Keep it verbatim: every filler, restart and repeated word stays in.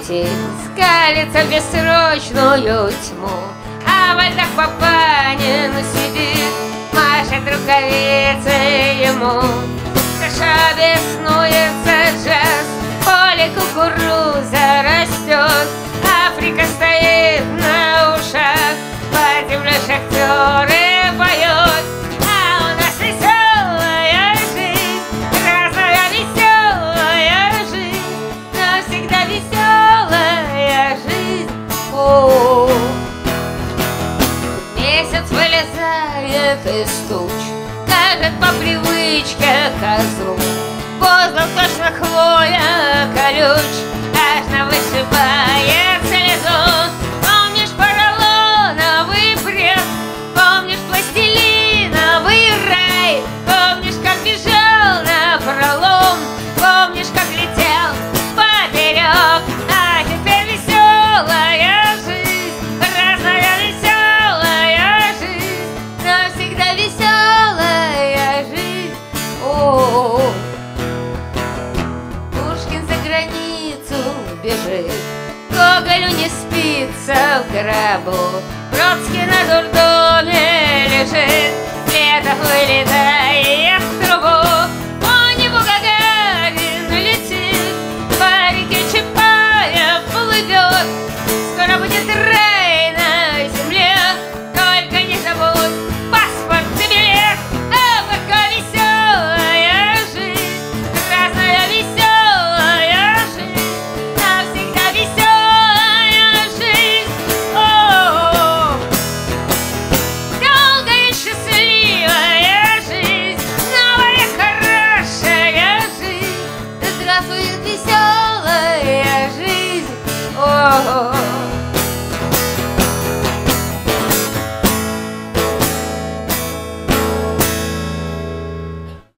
метель скалится в бессрочную тьму, а во льдах Папанин сидит, машет рукавицей ему. Саша беснуется джаз, поле кукуруза растет, Африка стоит на ушах, по земле шахтеры поет. А у нас веселая жизнь, разная веселая жизнь, навсегда веселая жизнь. О, месяц вылезает из туч, кажет по привычке козу. Воздух точно хвоя колюч, аж на вышибает слезу. Помнишь поролоновый пресс, помнишь пластилиновый рай, помнишь, как бежал на пролом, помнишь, как летел поперек. А теперь веселая жизнь, разная веселая жизнь, навсегда веселая жизнь. О, Пушкин за границу бежит, Гоголю не спится в гробу, Бродский на дурдоме лежит, лето вылетает в трубу. По небу Гагарин летит, по реке Чапаев плывет. Скоро будет рай на земле, только не забудь паспорт и билет. А пока веселая жизнь, разная веселая жизнь, навсегда веселая жизнь. О, долгая и счастливая жизнь, новая хорошая жизнь, да здравствует веселая жизнь. О,